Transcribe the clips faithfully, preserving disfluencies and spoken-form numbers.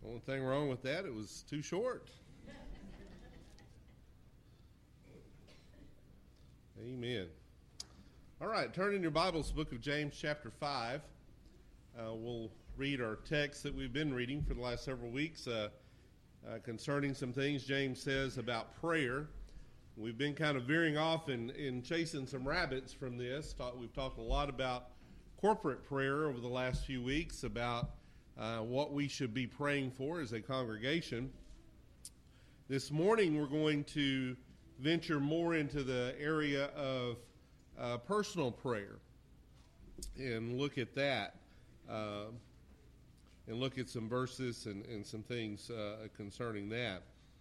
Only thing wrong with that, it was too short. Amen. All right, turn in your Bibles, book of James, chapter five. Uh, we'll read our text that we've been reading for the last several weeks uh, uh, concerning some things James says about prayer. We've been kind of veering off and, and chasing some rabbits from this. Talk, we've talked a lot about corporate prayer over the last few weeks, about uh, what we should be praying for as a congregation. This morning we're going to venture more into the area of uh, personal prayer and look at that uh, and look at some verses and, and some things uh, concerning that.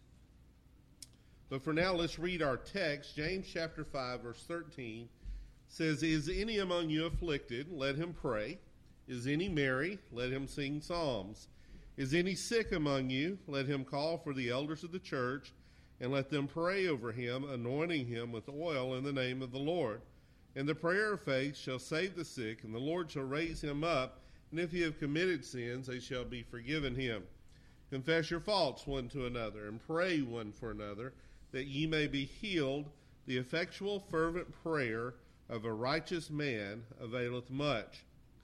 But for now, let's read our text. James chapter five, verse thirteen says, "Is any among you afflicted? Let him pray. Is any merry? Let him sing psalms. Is any sick among you? Let him call for the elders of the church, and let them pray over him, anointing him with oil in the name of the Lord. And the prayer of faith shall save the sick, and the Lord shall raise him up. And if he have committed sins, they shall be forgiven him. Confess your faults one to another, and pray one for another, that ye may be healed. The effectual fervent prayer of a righteous man availeth much.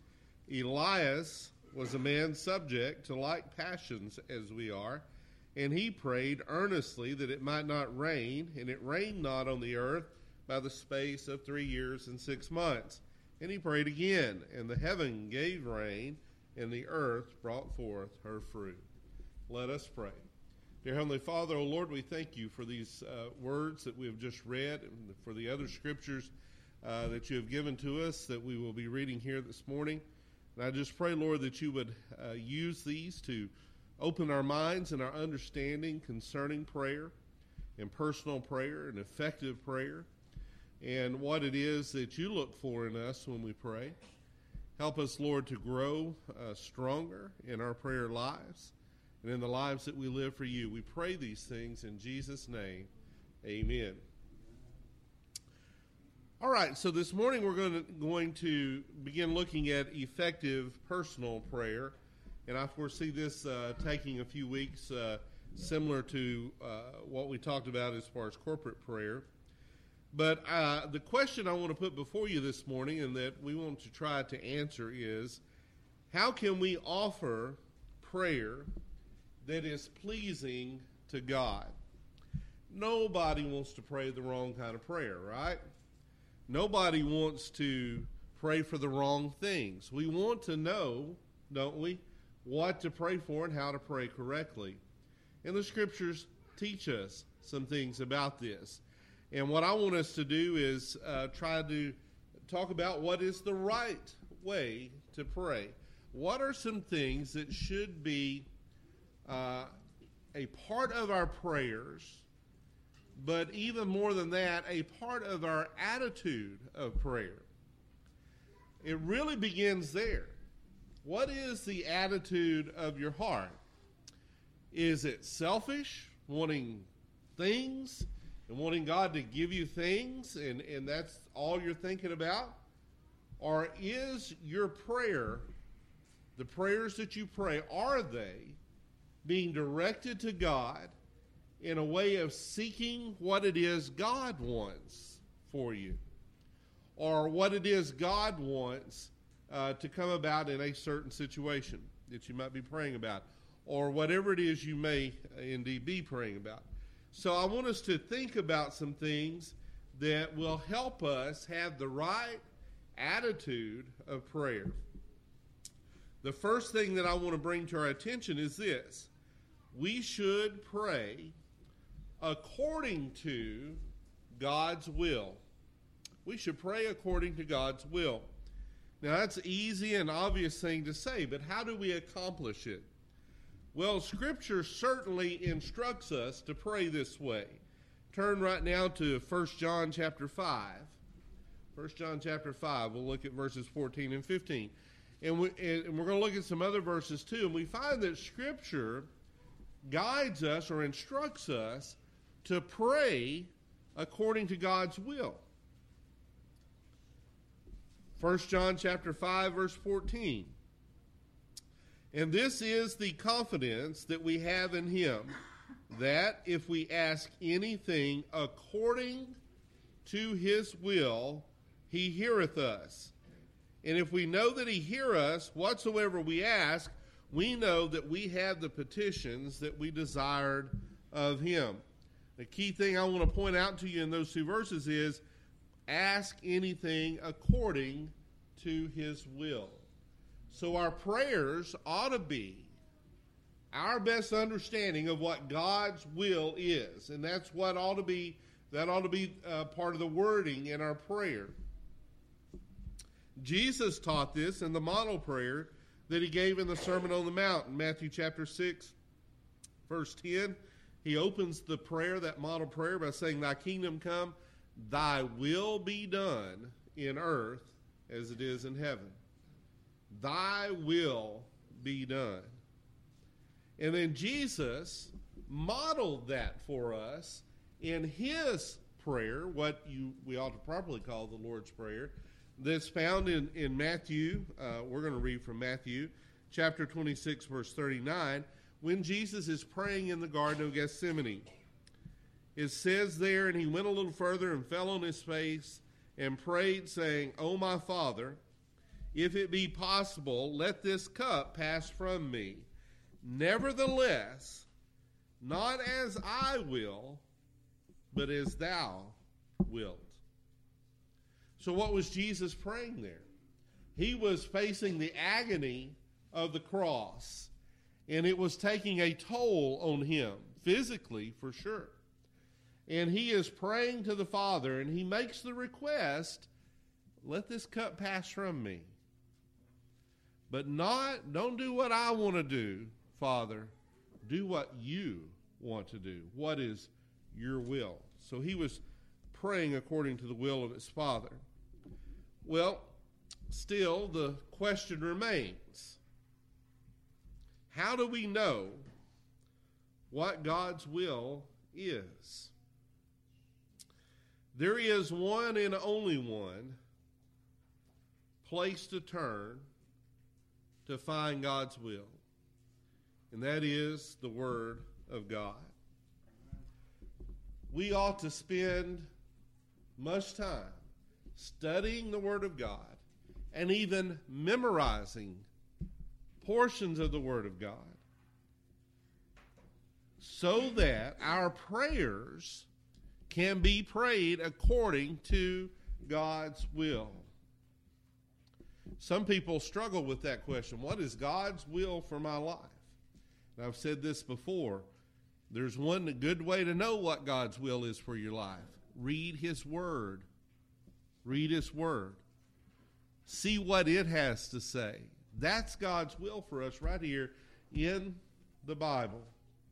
Elias was a man subject to like passions as we are, and he prayed earnestly that it might not rain, and it rained not on the earth by the space of three years and six months. And he prayed again, and the heaven gave rain, and the earth brought forth her fruit." Let us pray. Dear Heavenly Father, O Lord, we thank you for these uh, words that we have just read, and for the other scriptures uh, that you have given to us that we will be reading here this morning. And I just pray, Lord, that you would uh, use these to open our minds and our understanding concerning prayer and personal prayer and effective prayer and what it is that you look for in us when we pray. Help us, Lord, to grow uh, stronger in our prayer lives and in the lives that we live for you. We pray these things in Jesus' name. Amen. All right, so this morning we're going to, going to begin looking at effective personal prayer. And I foresee this uh, taking a few weeks, uh, similar to uh, what we talked about as far as corporate prayer. But uh, the question I want to put before you this morning, and that we want to try to answer, is how can we offer prayer that is pleasing to God? Nobody wants to pray the wrong kind of prayer, right? Nobody wants to pray for the wrong things. We want to know, don't we, what to pray for and how to pray correctly. And the scriptures teach us some things about this. And what I want us to do is uh, try to talk about what is the right way to pray. What are some things that should be uh, a part of our prayers, but even more than that, a part of our attitude of prayer? It really begins there. What is the attitude of your heart? Is it selfish, wanting things and wanting God to give you things, and, and that's all you're thinking about? Or is your prayer, the prayers that you pray, are they being directed to God in a way of seeking what it is God wants for you, or what it is God wants uh, to come about in a certain situation that you might be praying about, or whatever it is you may indeed be praying about? So I want us to think about some things that will help us have the right attitude of prayer. The first thing that I want to bring to our attention is this: we should pray according to God's will. We should pray according to God's will. Now, that's an easy and obvious thing to say, but how do we accomplish it? Well, Scripture certainly instructs us to pray this way. Turn right now to First John chapter five. First John chapter five, we'll look at verses fourteen and fifteen. And, we, and we're going to look at some other verses too, and we find that Scripture guides us or instructs us to pray according to God's will. First John chapter five, verse fourteen. And this is the confidence that we have in him, that if we ask anything according to his will, he heareth us. And if we know that he hear us, whatsoever we ask, we know that we have the petitions that we desired of him. The key thing I want to point out to you in those two verses is, ask anything according to his will. So our prayers ought to be our best understanding of what God's will is. And that's what ought to be, that ought to be uh, part of the wording in our prayer. Jesus taught this in the model prayer that he gave in the Sermon on the Mount in Matthew chapter six, verse ten. He opens the prayer, that model prayer, by saying, thy kingdom come, thy will be done in earth as it is in heaven. Thy will be done. And then Jesus modeled that for us in his prayer, what you we ought to properly call the Lord's Prayer, that's found in, in Matthew. Uh, we're going to read from Matthew chapter twenty-six, verse thirty-nine, when Jesus is praying in the Garden of Gethsemane. It says there, and he went a little further and fell on his face and prayed, saying, O my Father, if it be possible, let this cup pass from me. Nevertheless, not as I will, but as thou wilt. So what was Jesus praying there? He was facing the agony of the cross, and it was taking a toll on him, physically for sure. And he is praying to the Father, and he makes the request, let this cup pass from me. But not, don't do what I want to do, Father. Do what you want to do. What is your will? So he was praying according to the will of his Father. Well, still the question remains. How do we know what God's will is? There is one and only one place to turn to find God's will, and that is the Word of God. We ought to spend much time studying the Word of God and even memorizing portions of the Word of God so that our prayers can be prayed according to God's will. Some people struggle with that question. What is God's will for my life? And I've said this before. There's one good way to know what God's will is for your life. Read his word. Read his word. See what it has to say. That's God's will for us right here in the Bible.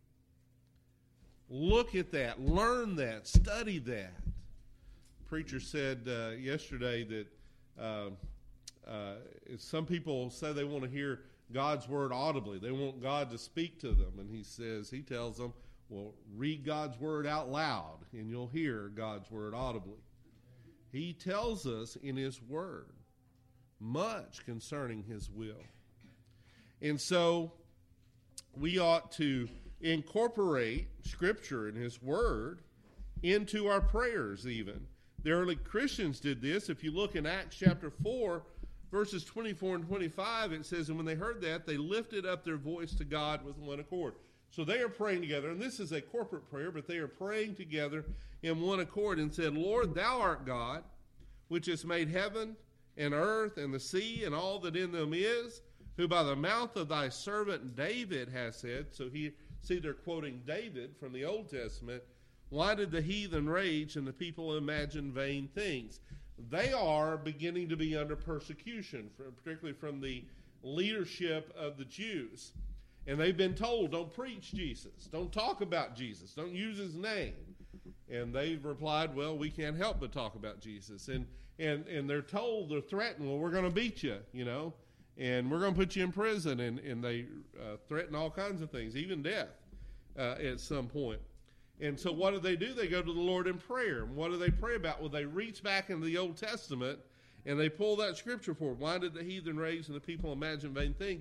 Look at that. Learn that. Study that. Preacher said uh, yesterday that uh, uh, some people say they want to hear God's word audibly. They want God to speak to them. And he says, he tells them, well, read God's word out loud and you'll hear God's word audibly. He tells us in his word much concerning his will. And so we ought to incorporate Scripture and his word into our prayers even. The early Christians did this. If you look in Acts chapter four, verses twenty-four and twenty-five, it says, and when they heard that, they lifted up their voice to God with one accord. So they are praying together, and this is a corporate prayer, but they are praying together in one accord and said, Lord, thou art God, which has made heaven and earth and the sea and all that in them is, who by the mouth of thy servant David has said, so he, see they're quoting David from the Old Testament, why did the heathen rage and the people imagine vain things? They are beginning to be under persecution, particularly from the leadership of the Jews. And they've been told, don't preach Jesus. Don't talk about Jesus. Don't use his name. And they've replied, well, we can't help but talk about Jesus. And and and they're told, they're threatened, well, we're going to beat you, you know, and we're going to put you in prison. And, and they uh, threaten all kinds of things, even death uh, at some point. And so what do they do? They go to the Lord in prayer. And what do they pray about? Well, they reach back into the Old Testament and they pull that scripture forward. Why did the heathen rage and the people imagine vain things?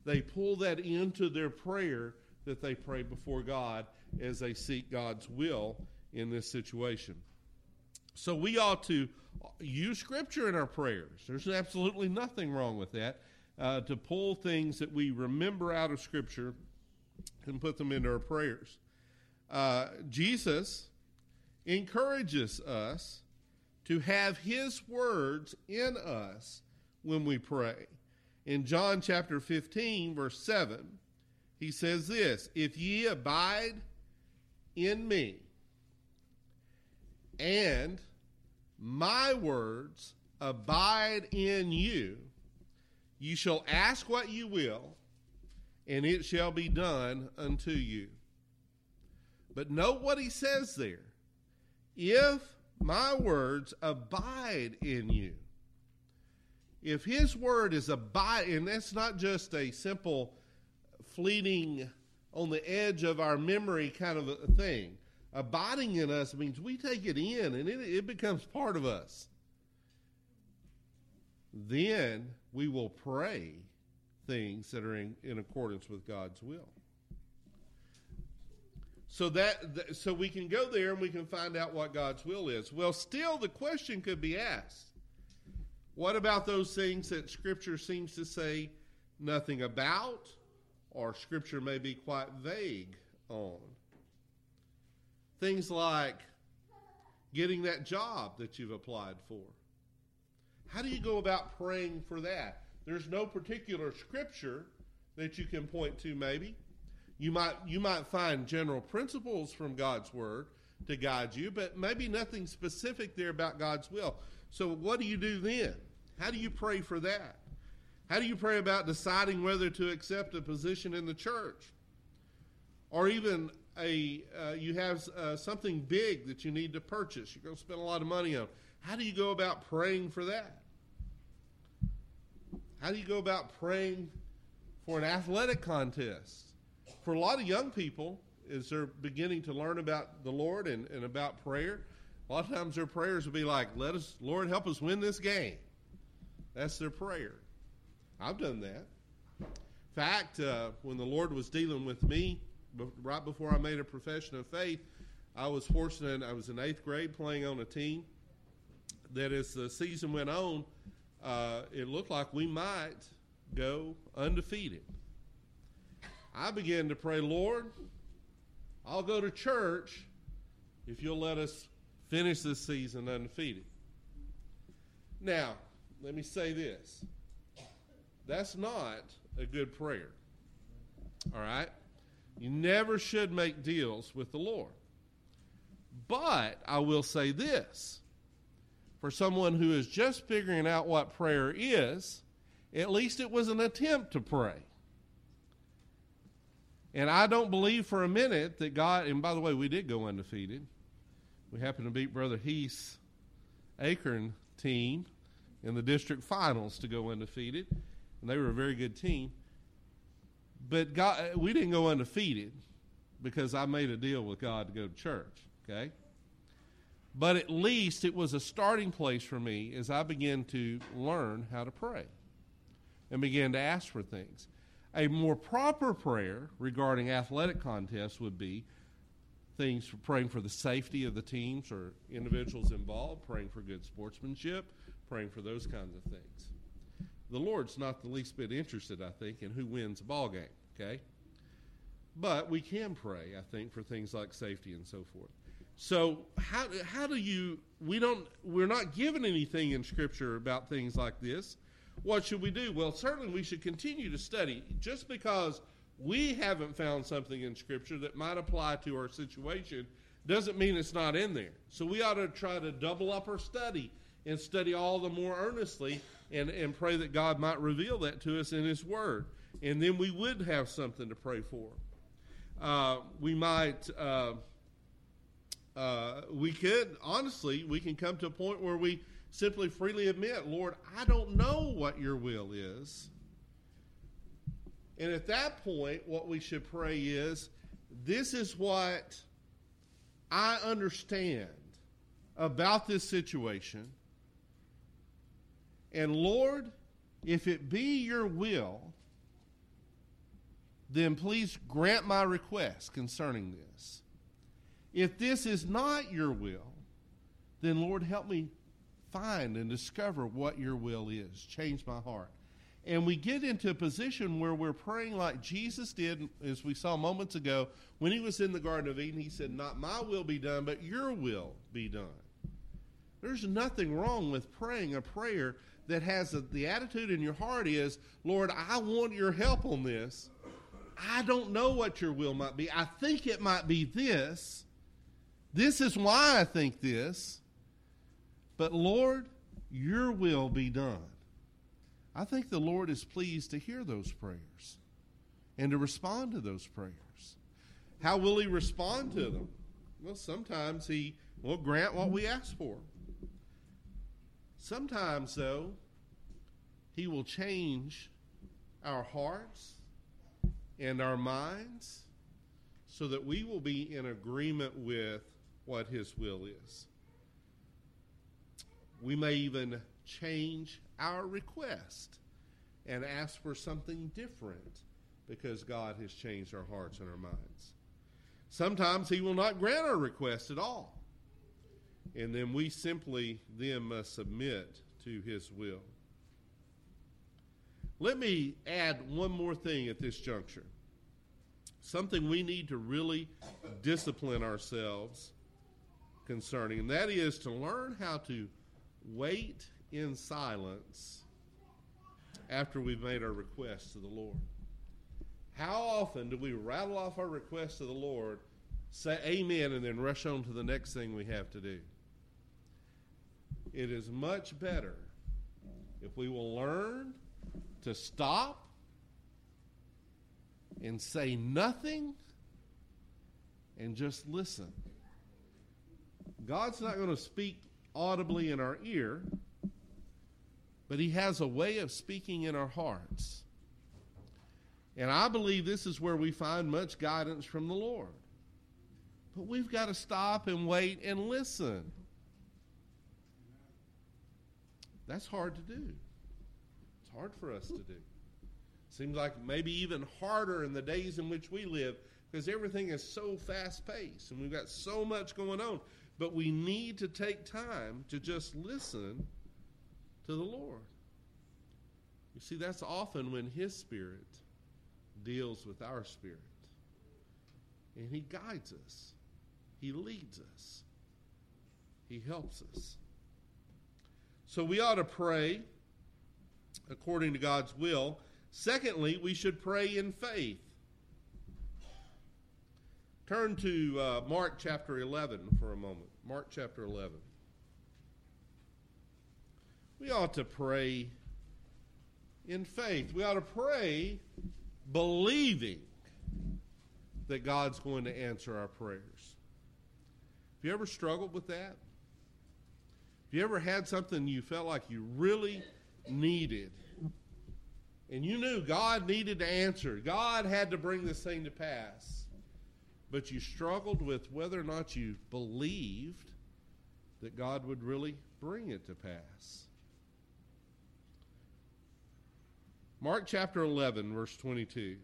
they pull that into their prayer that they pray before God as they seek God's will in this situation. So we ought to use Scripture in our prayers. There's absolutely nothing wrong with that, uh, to pull things that we remember out of Scripture and put them into our prayers. Uh, Jesus encourages us to have his words in us when we pray. In John chapter fifteen, verse seven, he says this, "If ye abide in me, and my words abide in you, you shall ask what you will, and it shall be done unto you." But note what he says there. If my words abide in you. If his word is abide, and that's not just a simple fleeting on the edge of our memory kind of a thing. Abiding in us means we take it in and it, it becomes part of us. Then we will pray things that are in, in accordance with God's will. So that so we can go there and we can find out what God's will is. Well, still the question could be asked. What about those things that Scripture seems to say nothing about, or Scripture may be quite vague on? Things like getting that job that you've applied for. How do you go about praying for that? There's no particular Scripture that you can point to maybe. You might you might find general principles from God's Word to guide you, but maybe nothing specific there about God's will. So what do you do then? How do you pray for that? How do you pray about deciding whether to accept a position in the church? Or even a uh, you have uh, something big that you need to purchase. You're going to spend a lot of money on. How do you go about praying for that? How do you go about praying for an athletic contest? For a lot of young people, as they're beginning to learn about the Lord and, and about prayer, a lot of times their prayers will be like, "Let us, Lord, help us win this game." That's their prayer. I've done that. In fact, uh, when the Lord was dealing with me, right before I made a profession of faith, I was fortunate. I was in eighth grade playing on a team that as the season went on, uh, it looked like we might go undefeated. I began to pray, "Lord, I'll go to church if you'll let us finish this season undefeated." Now, let me say this. That's not a good prayer. All right? You never should make deals with the Lord. But I will say this. For someone who is just figuring out what prayer is, at least it was an attempt to pray. And I don't believe for a minute that God, and by the way, we did go undefeated. We happened to beat Brother Heath's Akron team in the district finals to go undefeated. And they were a very good team. But God, we didn't go undefeated because I made a deal with God to go to church, okay? But at least it was a starting place for me as I began to learn how to pray and began to ask for things. A more proper prayer regarding athletic contests would be things for praying for the safety of the teams or individuals involved, praying for good sportsmanship, praying for those kinds of things. The Lord's not the least bit interested, I think, in who wins a ball game, okay? But we can pray, I think, for things like safety and so forth. So how how do you, we don't, we're not given anything in Scripture about things like this. What should we do? Well, certainly we should continue to study. Just because we haven't found something in Scripture that might apply to our situation doesn't mean it's not in there. So we ought to try to double up our study and study all the more earnestly and, and pray that God might reveal that to us in His Word. And then we would have something to pray for. Uh, we might, uh, uh, we could, honestly, we can come to a point where we simply freely admit, "Lord, I don't know what your will is." And at that point, what we should pray is, "This is what I understand about this situation. And Lord, if it be your will, then please grant my request concerning this. If this is not your will, then Lord, help me find and discover what your will is. Change my heart. And we get into a position where we're praying like Jesus did, as we saw moments ago, when he was in the Garden of Eden. He said, not my will be done, but your will be done. There's nothing wrong with praying a prayer that has a, the attitude in your heart is, Lord, I want your help on this. I don't know what your will might be. I think it might be this. This is why I think this. But Lord, your will be done. I think the Lord is pleased to hear those prayers and to respond to those prayers. How will he respond to them? Well, sometimes he will grant what we ask for. Sometimes, though, he will change our hearts and our minds so that we will be in agreement with what his will is. We may even change our request and ask for something different because God has changed our hearts and our minds. Sometimes he will not grant our request at all. And then we simply then must submit to his will. Let me add one more thing at this juncture. Something we need to really discipline ourselves concerning, and that is to learn how to wait in silence after we've made our requests to the Lord. How often do we rattle off our requests to the Lord, say amen, and then rush on to the next thing we have to do? It is much better if we will learn to stop and say nothing and just listen. God's not going to speak audibly in our ear, but he has a way of speaking in our hearts. And I believe this is where we find much guidance from the Lord. But we've got to stop and wait and listen. That's hard to do. It's hard for us to do. Seems like maybe even harder in the days in which we live because everything is so fast-paced and we've got so much going on. But we need to take time to just listen to the Lord. You see, that's often when his Spirit deals with our spirit. And he guides us. He leads us. He helps us. So we ought to pray according to God's will. Secondly, we should pray in faith. Turn to uh, Mark chapter eleven for a moment. Mark chapter eleven. We ought to pray in faith. We ought to pray believing that God's going to answer our prayers. Have you ever struggled with that? Have you ever had something you felt like you really needed? And you knew God needed to answer. God had to bring this thing to pass. But you struggled with whether or not you believed that God would really bring it to pass. Mark chapter eleven, verse twenty-two.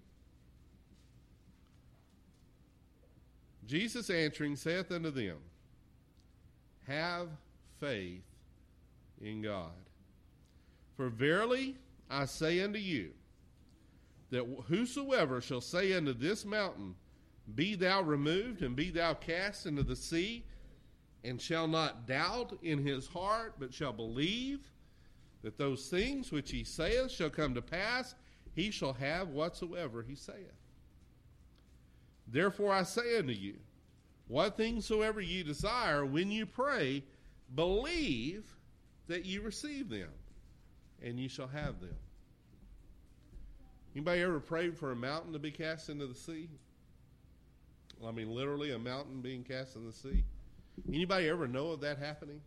Jesus answering saith unto them, have faith in God. For verily I say unto you, that whosoever shall say unto this mountain, be thou removed, and be thou cast into the sea, and shall not doubt in his heart, but shall believe that those things which he saith shall come to pass, he shall have whatsoever he saith. Therefore I say unto you, what things soever ye desire, when you pray, believe that ye receive them, and ye shall have them. Anybody ever prayed for a mountain to be cast into the sea? I mean, literally a mountain being cast in the sea. Anybody ever know of that happening?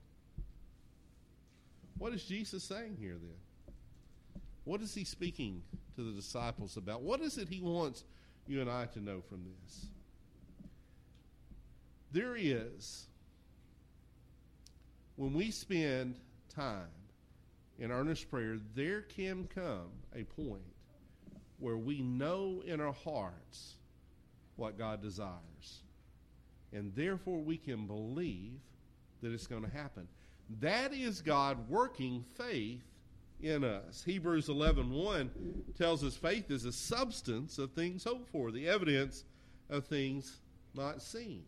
What is Jesus saying here then? What is he speaking to the disciples about? What is it he wants you and I to know from this? There is, when we spend time in earnest prayer, there can come a point where we know in our hearts what God desires. And therefore we can believe that it's going to happen. That is God working faith in us. Hebrews eleven one tells us faith is a substance of things hoped for, the evidence of things not seen.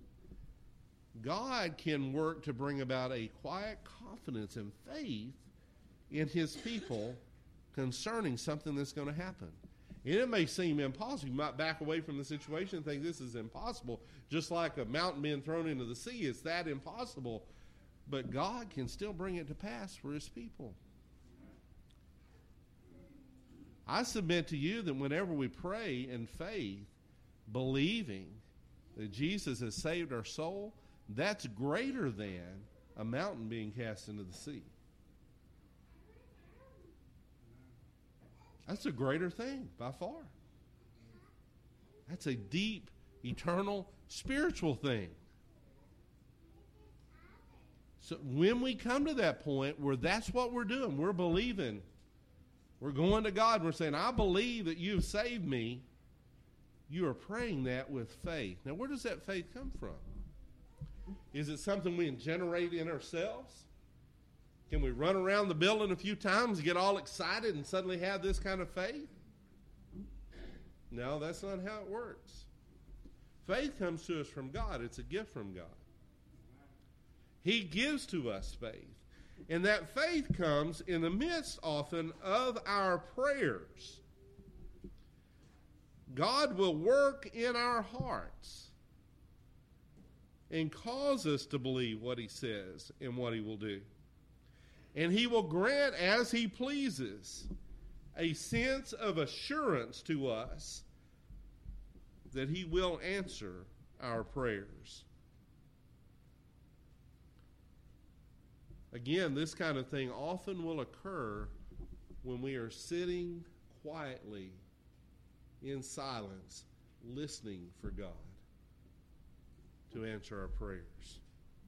God can work to bring about a quiet confidence and faith in his people concerning something that's going to happen. And it may seem impossible. You might back away from the situation and think this is impossible. Just like a mountain being thrown into the sea, it's that impossible. But God can still bring it to pass for his people. I submit to you that whenever we pray in faith, believing that Jesus has saved our soul, that's greater than a mountain being cast into the sea. That's a greater thing by far. That's a deep, eternal, spiritual thing. So when we come to that point where that's what we're doing, we're believing, we're going to God, we're saying, I believe that you've saved me, you are praying that with faith. Now, where does that faith come from? Is it something we can generate in ourselves? Can we run around the building a few times, get all excited, and suddenly have this kind of faith? No, that's not how it works. Faith comes to us from God. It's a gift from God. He gives to us faith. And that faith comes in the midst often of our prayers. God will work in our hearts and cause us to believe what he says and what he will do. And he will grant, as he pleases, a sense of assurance to us that he will answer our prayers. Again, this kind of thing often will occur when we are sitting quietly in silence, listening for God to answer our prayers.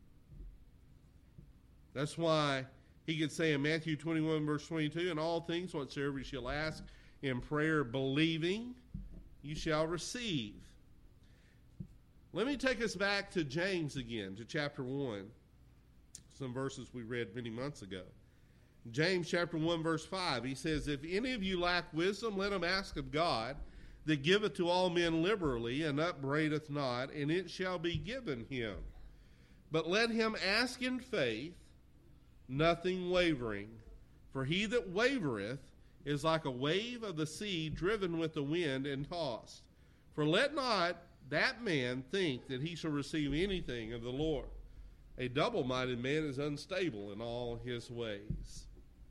That's why he could say in Matthew twenty-one, verse twenty-two, in all things whatsoever you shall ask in prayer, believing, you shall receive. Let me take us back to James again, to chapter one. Some verses we read many months ago. James chapter one, verse five, he says, if any of you lack wisdom, let him ask of God, that giveth to all men liberally, and upbraideth not, and it shall be given him. But let him ask in faith, nothing wavering. For he that wavereth is like a wave of the sea driven with the wind and tossed. For let not that man think that he shall receive anything of the Lord. A double-minded man is unstable in all his ways.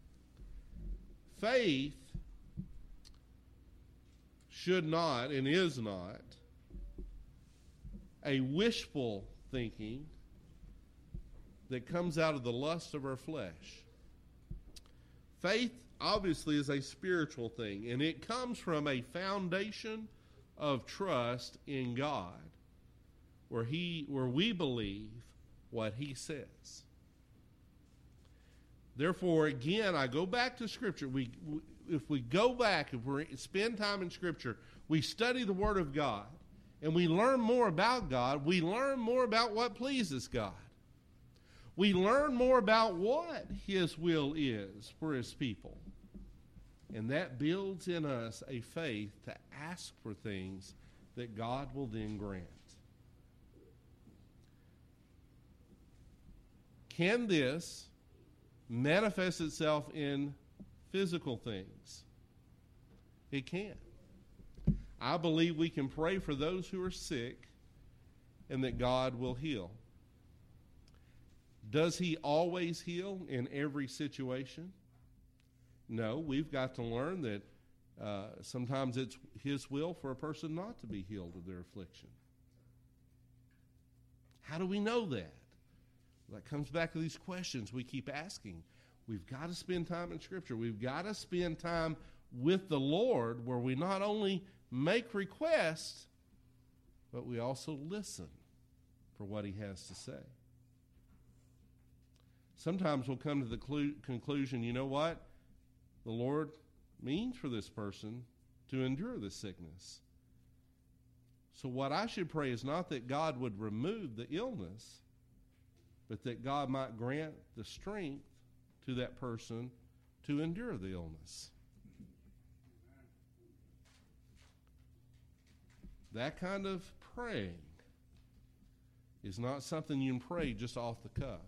Faith should not and is not a wishful thinking that comes out of the lust of our flesh. Faith obviously is a spiritual thing, and it comes from a foundation of trust in God, where he where we believe what he says. Therefore, again, I go back to Scripture. We, if we go back, if we spend time in Scripture, we study the Word of God, and we learn more about God, we learn more about what pleases God. We learn more about what his will is for his people. And that builds in us a faith to ask for things that God will then grant. Can this manifest itself in physical things? It can. I believe we can pray for those who are sick and that God will heal. Does he always heal in every situation? No, we've got to learn that uh, sometimes it's his will for a person not to be healed of their affliction. How do we know that? That comes back to these questions we keep asking. We've got to spend time in Scripture. We've got to spend time with the Lord where we not only make requests, but we also listen for what he has to say. Sometimes we'll come to the clu- conclusion, you know what? The Lord means for this person to endure the sickness. So what I should pray is not that God would remove the illness, but that God might grant the strength to that person to endure the illness. That kind of praying is not something you can pray just off the cuff.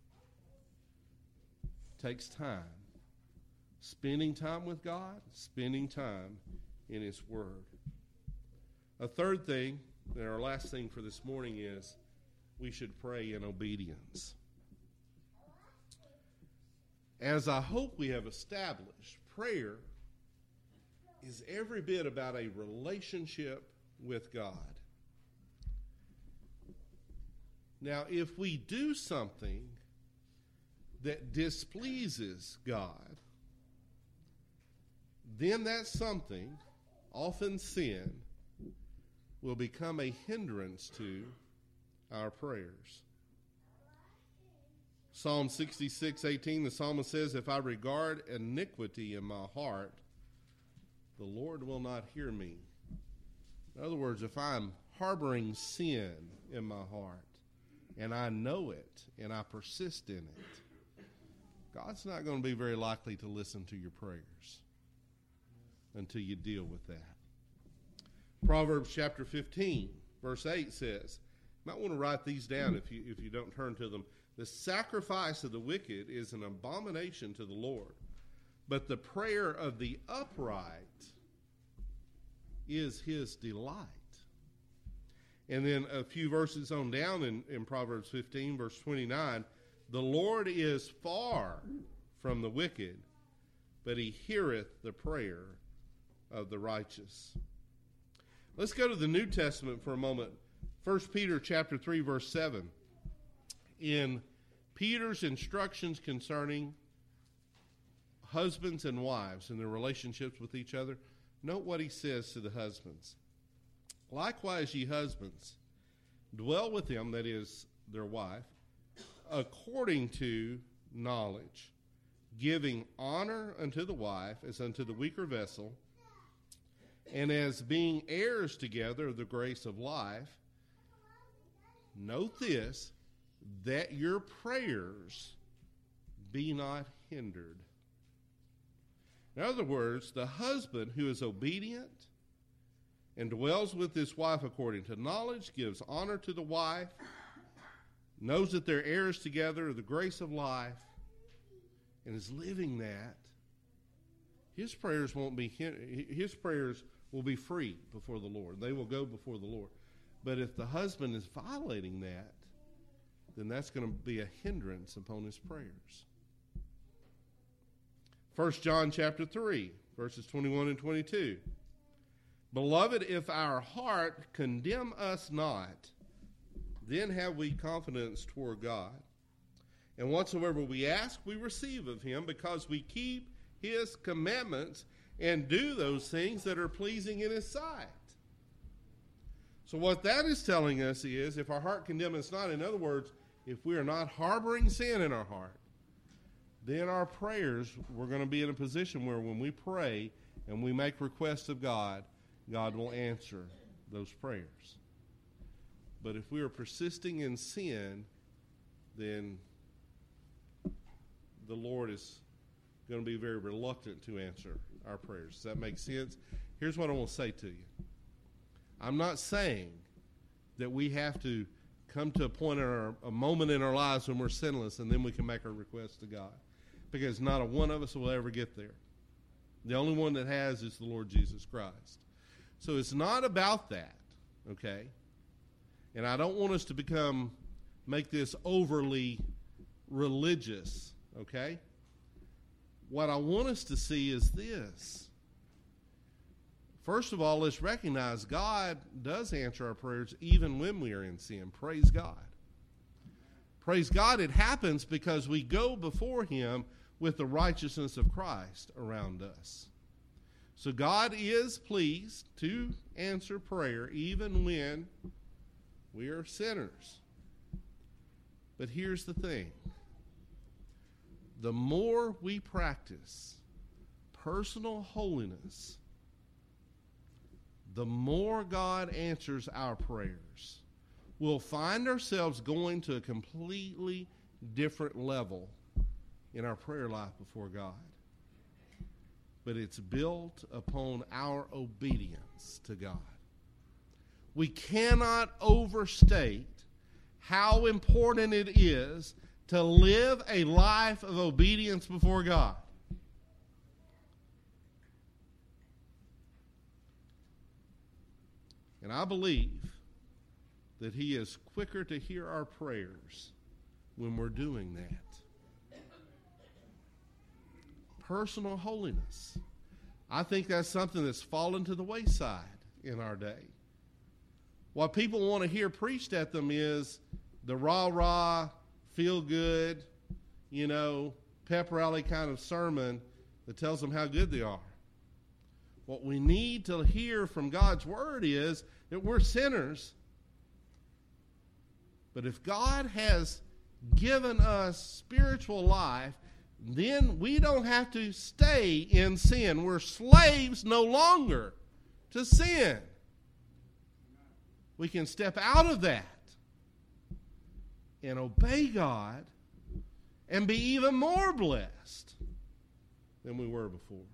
It takes time. Spending time with God, spending time in His Word. A third thing, and our last thing for this morning, is we should pray in obedience. As I hope we have established, prayer is every bit about a relationship with God. Now, if we do something that displeases God, then that something, often sin, will become a hindrance to our prayers. Psalm sixty-six eighteen, the psalmist says, "If I regard iniquity in my heart, the Lord will not hear me." In other words, if I'm harboring sin in my heart, and I know it, and I persist in it, God's not going to be very likely to listen to your prayers until you deal with that. Proverbs chapter fifteen, verse eight says, you might want to write these down if you if you don't turn to them. "The sacrifice of the wicked is an abomination to the Lord, but the prayer of the upright is His delight." And then a few verses on down in, in Proverbs fifteen, verse twenty-nine, "The Lord is far from the wicked, but He heareth the prayer of the righteous." Let's go to the New Testament for a moment. First Peter chapter three, verse seven. In Peter's instructions concerning husbands and wives and their relationships with each other, note what he says to the husbands. "Likewise, ye husbands, dwell with them," that is, their wife, "according to knowledge, giving honor unto the wife as unto the weaker vessel, and as being heirs together of the grace of life." Note this, "that your prayers be not hindered." In other words, the husband who is obedient and dwells with his wife according to knowledge, gives honor to the wife, knows that they're heirs together of the grace of life, and is living that, his prayers won't be his prayers will be free before the Lord. They will go before the Lord. But if the husband is violating that, then that's going to be a hindrance upon his prayers. First John chapter three, verses twenty-one and twenty-two. "Beloved, if our heart condemn us not, then have we confidence toward God. And whatsoever we ask, we receive of Him, because we keep His commandments and do those things that are pleasing in His sight." So what that is telling us is, if our heart condemn us not, in other words, if we are not harboring sin in our heart, then our prayers, we're going to be in a position where when we pray and we make requests of God, God will answer those prayers. But if we are persisting in sin, then the Lord is going to be very reluctant to answer our prayers. Does that make sense? Here's what I want to say to you. I'm not saying that we have to come to a point in our, a moment in our lives when we're sinless and then we can make our requests to God, because not a one of us will ever get there. The only one that has is the Lord Jesus Christ. So it's not about that, okay? And I don't want us to become, make this overly religious, okay? What I want us to see is this. First of all, let's recognize God does answer our prayers even when we are in sin. Praise God. Praise God, it happens because we go before Him with the righteousness of Christ around us. So God is pleased to answer prayer even when we are sinners. But here's the thing. The more we practice personal holiness, the more God answers our prayers. We'll find ourselves going to a completely different level in our prayer life before God. But it's built upon our obedience to God. We cannot overstate how important it is to live a life of obedience before God. And I believe that He is quicker to hear our prayers when we're doing that. Personal holiness. I think that's something that's fallen to the wayside in our day. What people want to hear preached at them is the rah-rah, feel-good, you know, pep rally kind of sermon that tells them how good they are. What we need to hear from God's Word is that we're sinners. But if God has given us spiritual life, then we don't have to stay in sin. We're slaves no longer to sin. We can step out of that and obey God and be even more blessed than we were before.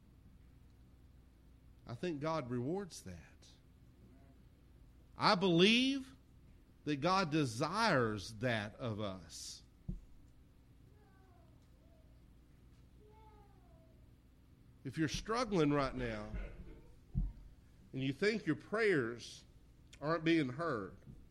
I think God rewards that. I believe that God desires that of us. If you're struggling right now and you think your prayers aren't being heard,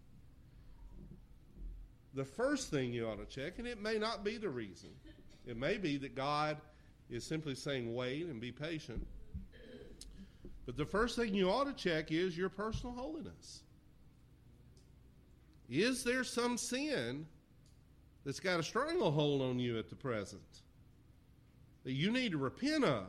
the first thing you ought to check, and it may not be the reason, it may be that God is simply saying wait and be patient. But the first thing you ought to check is your personal holiness. Is there some sin that's got a stranglehold on you at the present that you need to repent of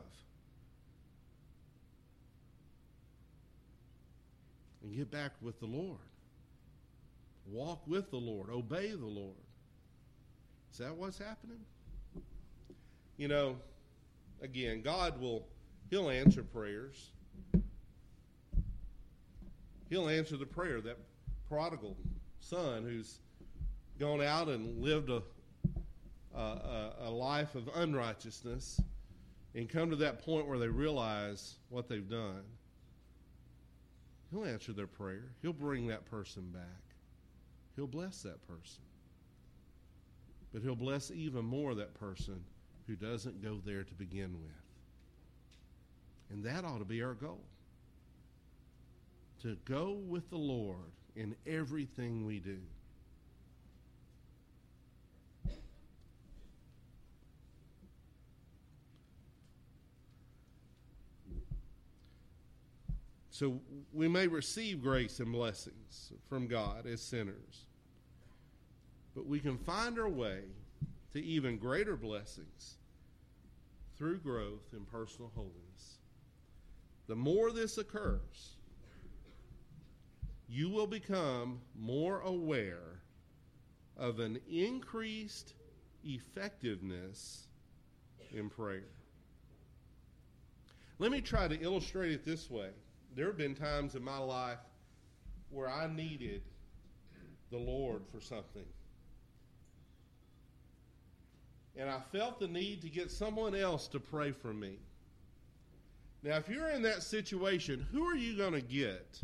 and get back with the Lord? Walk with the Lord. Obey the Lord. Is that what's happening? You know, again, God will, He'll answer prayers. He'll answer the prayer of that prodigal son who's gone out and lived a, a, a life of unrighteousness and come to that point where they realize what they've done. He'll answer their prayer. He'll bring that person back. He'll bless that person. But He'll bless even more that person who doesn't go there to begin with. And that ought to be our goal. To go with the Lord in everything we do. So we may receive grace and blessings from God as sinners, but we can find our way to even greater blessings through growth in personal holiness. The more this occurs, you will become more aware of an increased effectiveness in prayer. Let me try to illustrate it this way. There have been times in my life where I needed the Lord for something. And I felt the need to get someone else to pray for me. Now, if you're in that situation, who are you going to get?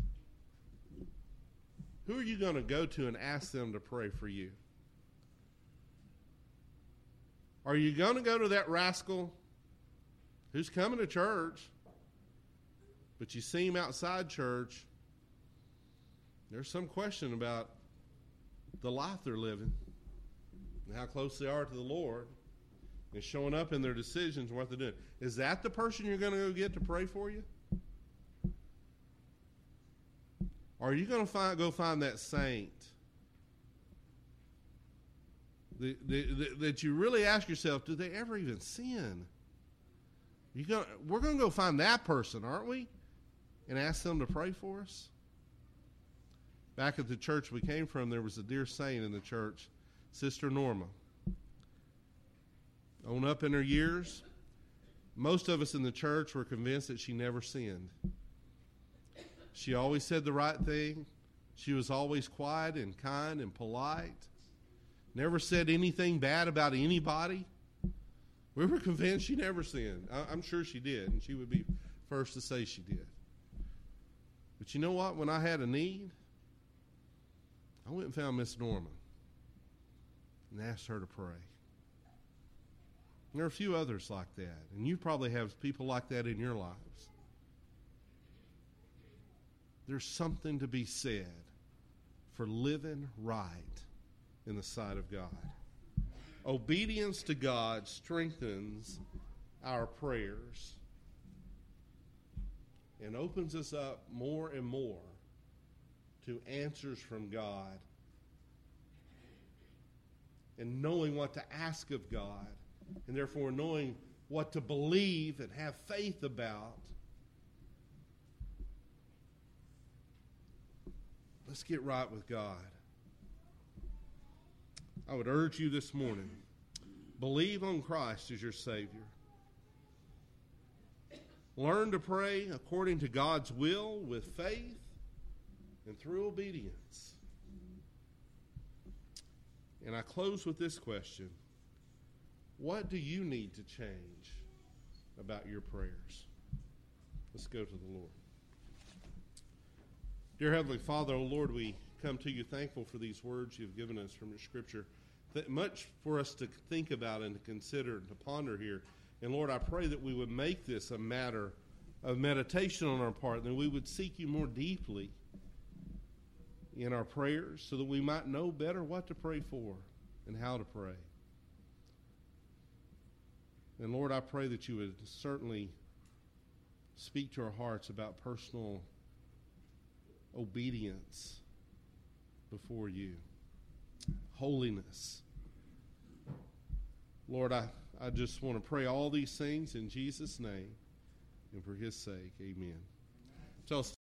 Who are you going to go to and ask them to pray for you? Are you going to go to that rascal who's coming to church, but you see him outside church? There's some question about the life they're living and how close they are to the Lord and showing up in their decisions and what they're doing. Is that the person you're going to go get to pray for you? Or are you going to find, go find that saint that, that, that you really ask yourself, do they ever even sin? You going, we're going to go find that person, aren't we? And ask them to pray for us? Back at the church we came from, there was a dear saint in the church, Sister Norma. On up in her years, most of us in the church were convinced that she never sinned. She always said the right thing. She was always quiet and kind and polite. Never said anything bad about anybody. We were convinced she never sinned. I, I'm sure she did, and she would be first to say she did. But you know what? When I had a need, I went and found Miss Norman and asked her to pray. And there are a few others like that, and you probably have people like that in your lives. There's something to be said for living right in the sight of God. Obedience to God strengthens our prayers and opens us up more and more to answers from God and knowing what to ask of God, and therefore knowing what to believe and have faith about. Let's get right with God. I would urge you this morning, believe on Christ as your Savior. Learn to pray according to God's will with faith and through obedience. And I close with this question. What do you need to change about your prayers? Let's go to the Lord. Dear Heavenly Father, O Lord, we come to you thankful for these words you've given us from your Scripture. That much for us to think about and to consider and to ponder here. And Lord, I pray that we would make this a matter of meditation on our part, and that we would seek you more deeply in our prayers so that we might know better what to pray for and how to pray. And Lord, I pray that you would certainly speak to our hearts about personal obedience before you. Holiness. Lord, I, I just want to pray all these things in Jesus' name and for his sake. Amen. Tell us